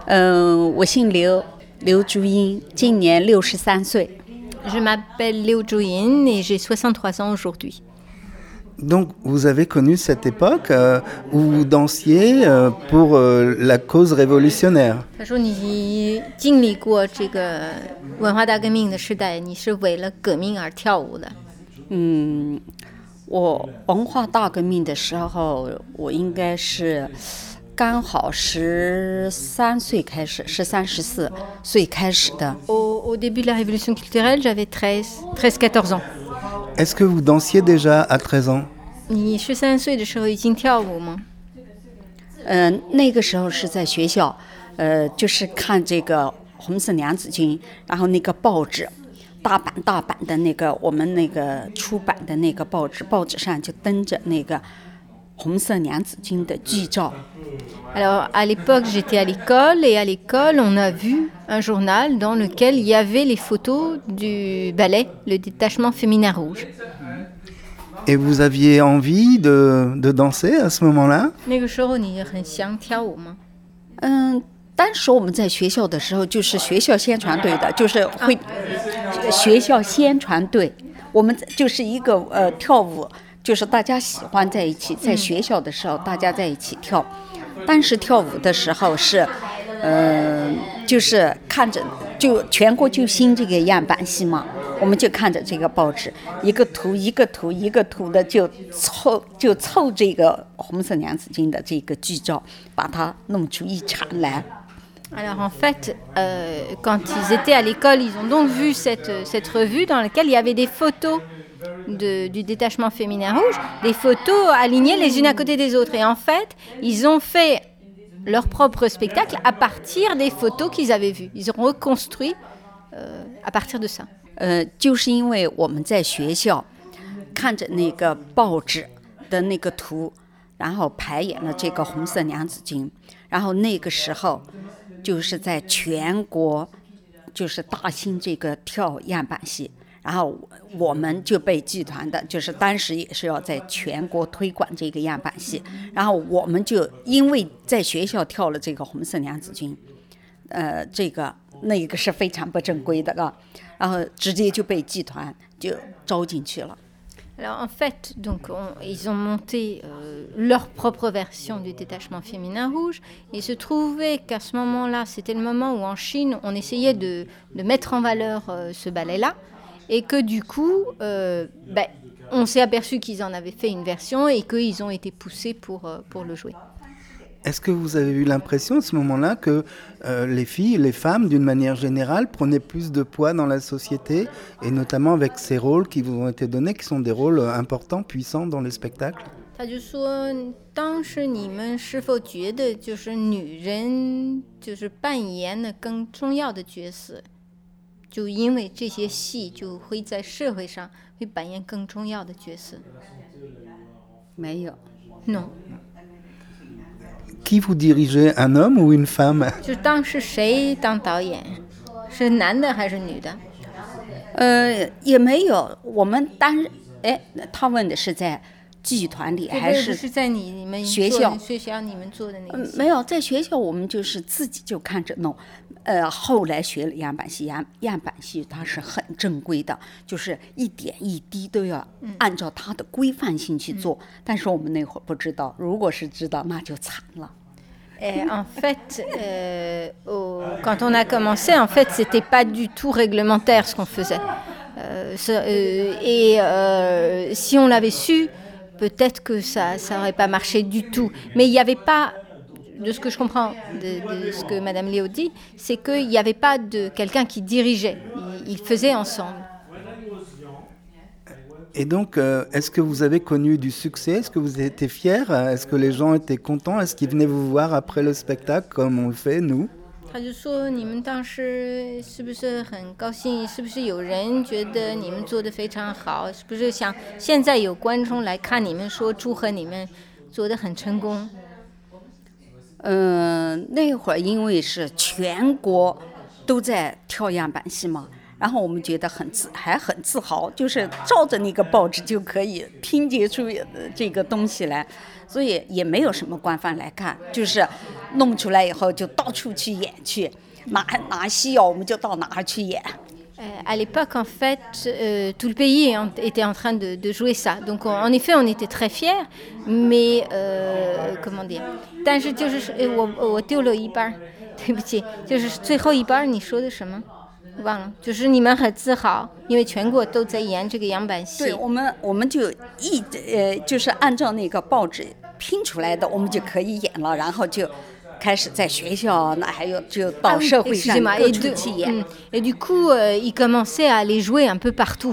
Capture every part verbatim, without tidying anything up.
嗯，我姓刘，刘竹英，今年六十三岁。 Je m'appelle Liu Zhuyin et j'ai soixante-trois ans aujourd'hui. Donc, vous avez connu cette époque euh, où vous dansiez euh, pour euh, la cause révolutionnaire. 他说你经历过这个文化大革命的时代，你是为了革命而跳舞的。 嗯，我文化大革命的时候，我应该是刚好十三岁开始，十三十四岁开始的。 Au, au début de la révolution culturelle, j'avais treize, treize, quatorze ans. Est-ce que vous dansiez déjà à treize ans? 你十三岁的时候已经跳舞吗？ 呃，那个时候是在学校，呃，就是看这个《红色娘子军》，然后那个报纸，大版大版的那个我们那个出版的那个报纸，报纸上就登着那个红色娘子军的剧照。 Alors, à l'époque, j'étais à l'école et à l'école, on a vu un journal dans lequel il y avait les photos du ballet, le détachement féminin rouge. Et vous aviez envie de, de danser à ce moment-là? 那个时候你很想跳舞吗？ 嗯，当时我们在学校的时候，就是学校宣传队的，就是会、啊、学校宣传队，我们就是一个呃跳舞。就是大家喜欢在一起，在学校的时候、嗯、大家在一起跳。当时跳舞的时候是，呃，就是看着就全国救星这个样板戏嘛，我们就看着这个报纸，一个图一个图一个图的就凑就凑这个红色娘子军的这个剧照，把它弄出一场来。 Alors en fait, euh, quand ils étaient à l'école, ils ont donc vu cette, cette revue dans laquelle il y avait des photos.De, du détachement féminin rouge, des photos alignées les unes à côté des autres. Et en fait, ils ont fait leur propre spectacle à partir des photos qu'ils avaient vues. Ils ont reconstruit euh, à partir de ça. 呃，就是因为我们在学校看着那个报纸的那个图，然后排演了这个红色娘子军，然后那个时候就是在全国就是大兴这个跳样板戏。然后我们就被剧团的，就是当时也是要在全国推广这个样板戏，然后我们就因为在学校跳了这个红色娘子军，呃，这个那个是非常不正规的啊，然后直接就被剧团就招进去了。 Alors en fait, donc on, ils ont monté euh, leur propre version du détachement féminin rouge. Il se trouvait qu'à ce moment-là, c'était le moment où en Chine, on essayait de, de mettre en valeur euh, ce ballet-là.Et que du coup, euh, ben, on s'est aperçu qu'ils en avaient fait une version et qu'ils ont été poussés pour, euh, pour le jouer. Est-ce que vous avez eu l'impression à ce moment-là que euh, les filles, les femmes, d'une manière générale, prenaient plus de poids dans la société, et notamment avec ces rôles qui vous ont été donnés, qui sont des rôles importants, puissants dans les spectacles? 他就说，当时你们是否觉得就是女人就是扮演了更重要的角色？就因为这些戏就会在社会上会扮演更重要的角色。 没有 ，no。 Qui vous dirigeait, un homme ou une femme？ 就当时谁当导演，是男的还是女的？ 呃，也没有。我们当哎，他问的是在剧团里还是是在你你们学校学校你们做的那个、 嗯？没有，在学校我们就是自己就看着弄。呃，后来学了样板戏，样样板戏它是很正规的，就是一点一滴都要按照它的规范性去做。嗯、但是我们那会儿不知道，如果是知道，那就惨了。 Et en fait, euh, au, quand on a commencé, en fait, c'était pas du tout réglementaire ce qu'on faisait. Euh, euh, et euh, si on l'avait su, peut-être que ça, ça aurait pas marché du tout. Mais il n'y avait pas.De ce que je comprends de, de ce que Madame Léo dit, c'est qu'il n'y avait pas de quelqu'un qui dirigeait. Ils, ils faisaient ensemble. Et donc, euh, est-ce que vous avez connu du succès? Est-ce que vous avez été fiers? Est-ce que les gens étaient contents? Est-ce qu'ils venaient vous voir après le spectacle comme on le fait, nous? 他就说你们当时是不是很高兴？是不是有人觉得你们做得非常好？是不是想现在有观众来看你们说祝贺你们做得很成功？ 嗯、呃，那会儿因为是全国都在跳样板戏嘛， 然后我们觉得很自还很自豪，就是照着那个报纸就可以拼接出这个东西来，所以也没有什么官方来看，就是弄出来以后就到处去演去，哪哪需要我们就到哪儿去演。 Euh, à l'époque, en fait, euh, tout le pays en, était en train de, de jouer ça. Donc, on, en effet, on était très fiers, mais euh, comment dire 但是就是我我丢了一半，对不起，就是最后一半你说的什么？忘了，就是你们很自豪，因为全国都在演这个样板戏。 对，我们我们就一呃，就是按照那个报纸拼出来的，我们就可以演了，然后就。开始在学校，那还有就到社会上各处去演。 Et du coup, euh, ils commençaient à aller jouer un peu partout.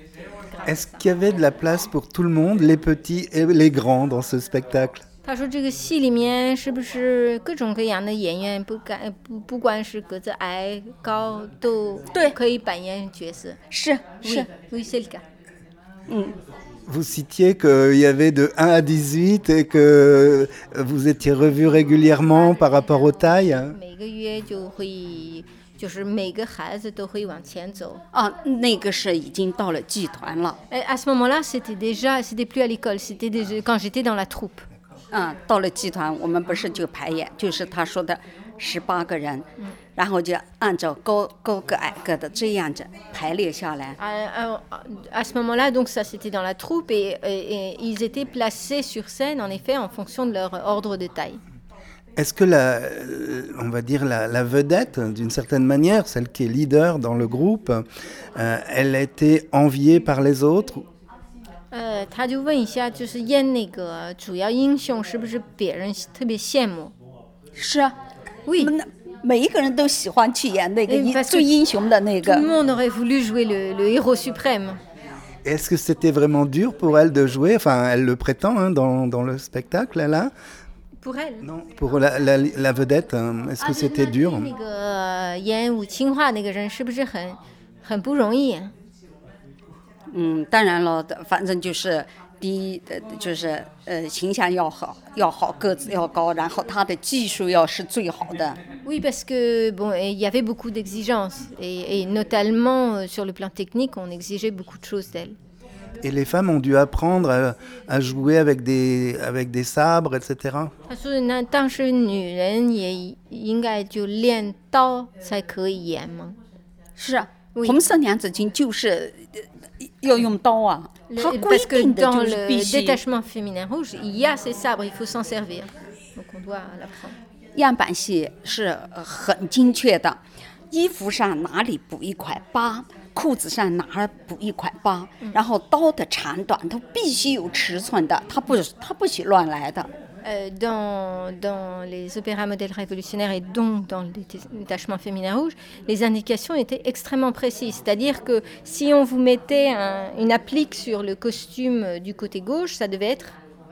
Est-ce qu'il y avait de la place pour tout le monde, les petits et les grands, dans ce spectacle? 他说：“这个戏里面是不是各种各样的演员，不敢不不管是个子矮高，都可以扮演角色？” 是是 ，oui, c'est le cas. 嗯。 Vous citiez qu'il y avait de un à dix-huit et que vous étiez revus régulièrement par rapport aux tailles. 每个月就会，就是每个孩子都会往前走。 啊，那个是已经到了剧团了。 À ce moment-là, c'était déjà, c'était plus à l'école, c'était déjà quand j'étais dans la troupe. 嗯，到了剧团，我们不是就排演，就是他说的十八个人。嗯。然后就按照高高个矮个的这样子排列下来。 À, à, à ce moment-là, donc ça c'était dans la troupe et, et, et ils étaient placés sur scène en effet en fonction de leur ordre de taille. Est-ce que la, on va dire la, la vedette, d'une certaine manière, celle qui est leader dans le groupe, euh, elle a été enviée par les autres? 呃，他就问一下，就是演那个主要英雄是不是别人特别羡慕？ 是啊， oui。 每一个人都喜欢去演那个最英雄的那个。 Tout le monde aurait voulu jouer le, le héros suprême. Est-ce que c'était vraiment dur pour elle de jouer? Enfin, elle le prétend hein, dans, dans le spectacle, là. Pour elle? Non, pour la, la, la vedette. Hein. Est-ce que ah, c'était dur? 那个演武清化那个人是不是很很不容易？ 嗯，当然了，反正就是。第一，就是呃形象要好，要好，个子要高，然后他的技术要是最好的。 Oui, parce que bon, il y avait beaucoup d'exigences et, et notamment sur le plan technique, on exigeait beaucoup de choses d'elle. Et les femmes ont dû apprendre à, à jouer avec des avec des sabres, et cetera. 他说，那当时女人也应该就练刀才可以演吗？ 是啊，红色娘子军就是要用刀啊。 Parce que dans le détachement féminin rouge, il y a ces sabres, il faut s'en servir. Donc on doit l'apprendre. 样板戏是很精确的，衣服上哪里补一块疤，裤子上哪儿补一块疤，然后刀的长短它必须有尺寸的，它不它不许乱来的。 Euh, dans, dans les opéras modèles révolutionnaires et donc dans le détachement féminin rouge, les indications étaient extrêmement précises. C'est-à-dire que si on vous mettait un, une applique sur le costume du côté gauche, ça devait être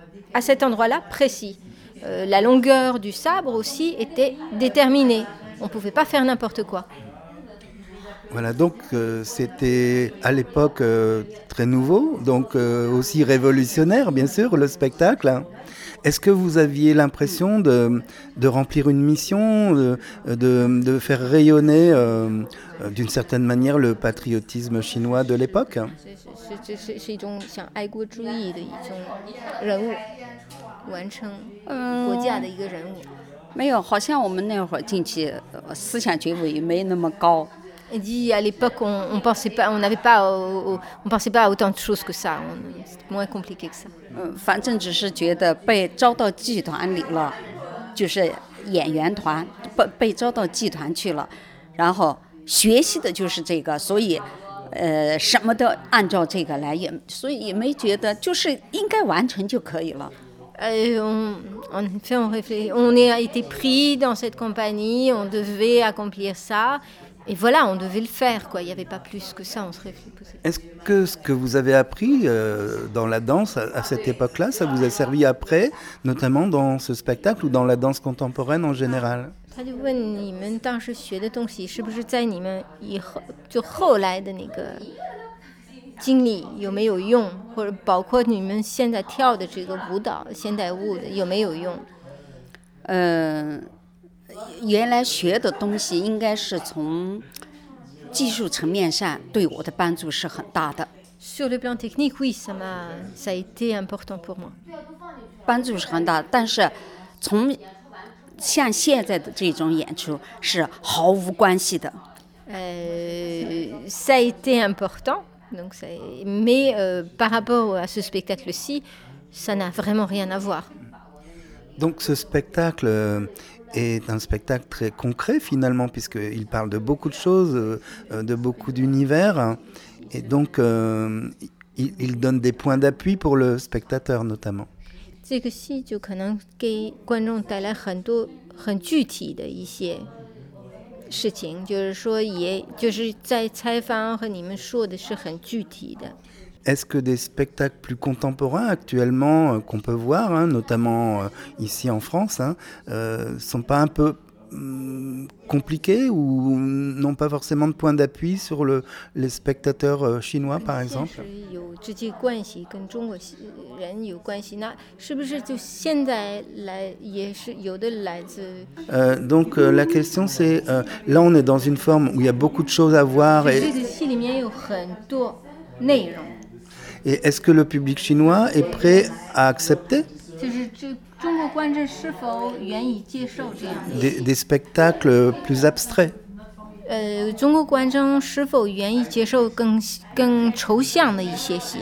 à cet endroit-là précis. Euh, la longueur du sabre aussi était déterminée. On ne pouvait pas faire n'importe quoi. Voilà, donc euh, c'était à l'époque euh, très nouveau, donc euh, aussi révolutionnaire, bien sûr, le spectacle. Est-ce que vous aviez l'impression de, de remplir une mission, de, de, de faire rayonner euh, d'une certaine manière le patriotisme chinois de l'époque? 是一种像爱国主义的一种人物，完成国家的一个人物。 没有，好像我们那会儿进去，思想觉悟也没那么高。 Il dit à l'époque on, on pensait pas, on n'avait pas, on pensait pas à autant de choses que ça, c'était moins compliqué que ça. 嗯，反正只是觉得被招到剧团里了，就是演员团被被招到剧团去了，然后学习的就是这个，所以呃什么都按照这个来，也所以也没觉得就是应该完成就可以了。 Euh, on, en effet, on réfléchit, on a été pris dans cette compagnie, on devait accomplir ça. Et voilà, on devait le faire, quoi. Il n'y avait pas plus que ça, on se réfléchissait. Est-ce que ce que vous avez appris euh, dans la danse à, à cette époque-là, ça vous a servi après, notamment dans ce spectacle ou dans la danse contemporaine en général? 他就问你们当时学的东西是不是在你们以后就后来的那个经历有没有用，或者包括你们现在跳的这个舞蹈现代舞的有没有用？ 嗯、呃。原来学的东西应该是从技术层面上对我的帮助是很大的。 Sur le plan technique, oui, ça m'a, ça a été important pour moi. 帮助是很大，但是从像现在的这种演出是毫无关系的。 Euh, ça a été important, donc ça, mais euh, par rapport à ce spectacle-ci, ça n'a vraiment rien à voir. Donc ce spectacle euh, est un spectacle très concret finalement, puisqu'il parle de beaucoup de choses, euh, de beaucoup d'univers, et donc euh, il, il donne des points d'appui pour le spectateur notamment. 这个戏就可能给观众带来很多很具体的一些事情，就是说，也就是在采访和你们说的是很具体的。 Est-ce que des spectacles plus contemporains actuellement euh, qu'on peut voir, hein, notamment euh, ici en France, hein, euh, sont pas un peu hum, compliqués ou n'ont pas forcément de point d'appui sur le, les spectateurs euh, chinois par exemple? 有直接关系，跟中国人有关系，那是不是就现在来也是有的来自？ Euh, donc euh, la question c'est, euh, là on est dans une forme où il y a beaucoup de choses à voir 这 et, 个戏里面有很多内容， et est-ce que le public chinois est prêt à accepter 就是这中国观众是否愿意接受这样的？ des, des spectacles plus abstraits? 呃，中国观众是否愿意接受更更抽象的一些戏？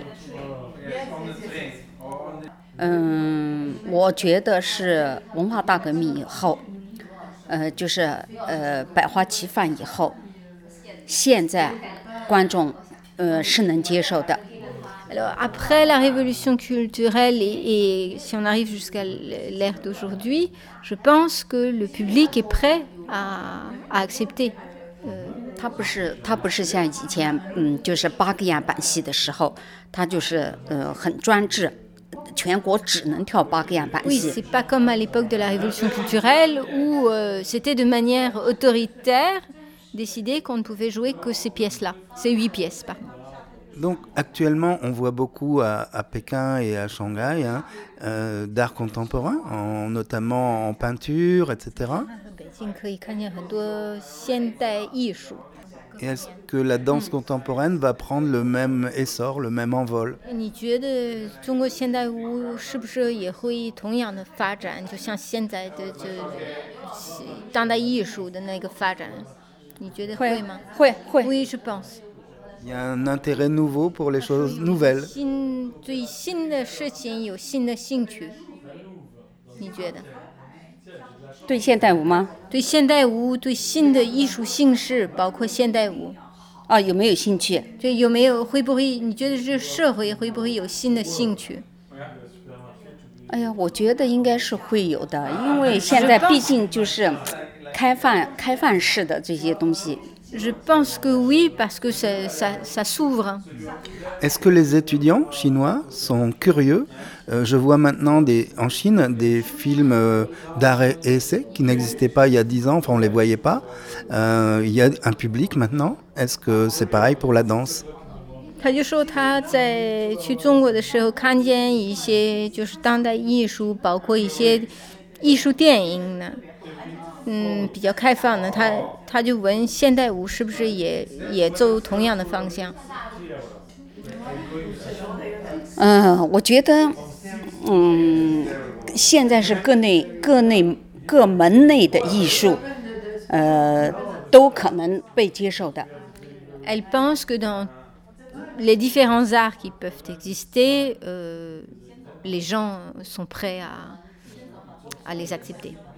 嗯，我觉得是文化大革命以后，呃，就是呃百花齐放以后，现在观众呃是能接受的。 Alors après la révolution culturelle et, et si on arrive jusqu'à l'ère d'aujourd'hui, je pense que le public est prêt à, à accepter. 它不是，它不是像以前，嗯，就是八个样板戏的时候，它就是呃很专制，全国只能跳八个样板 Oui, 戏。 c'est pas comme à l'époque de la révolution culturelle où euh, c'était de manière autoritaire décidé qu'on ne pouvait jouer que ces pièces-là, ces huit pièces, pardon. Donc actuellement, on voit beaucoup à, à Pékin et à Shanghai hein, euh, d'art contemporain, en, notamment en peinture, et cetera. 北京可以看见很多现代艺术。 Et est-ce que la danse contemporaine va prendre le même essor, le même envol? 你觉得中国现代舞是不是也会同样的发展，就像现在的这当代艺术的那个发展？你觉得会吗？ 会会。 Oui, je pense. Il y a un intérêt nouveau pour les choses nouvelles. 新对新的事情有新的兴趣，你觉得？ 对现代舞吗？ 对现代舞，对新的艺术形式，包括现代舞， 啊，有没有兴趣？ 这有没有会不会？你觉得这社会会不会有新的兴趣？ 哎呀，我觉得应该是会有的，因为现在毕竟就是开放开放式的这些东西。 Je pense que oui, parce que ça, ça, ça s'ouvre. Est-ce que les étudiants chinois sont curieux? euh, Je vois maintenant des, en Chine des films euh, d'art et essai qui n'existaient pas il y a dix ans, enfin on ne les voyait pas. Euh, il y a un public maintenant. Est-ce que c'est pareil pour la danse? 他就说他在去中国的时候看见一些就是当代艺术，包括一些艺术电影呢，嗯，比较开放的。他他就问现代舞是不是也也走同样的方向？ 嗯，我觉得，嗯，现在是各内各内各门内的艺术，呃，都可能被接受的。 Elle pense que dans les différents arts qui peuvent exister, euh, les gens sont prêts à, à les accepter.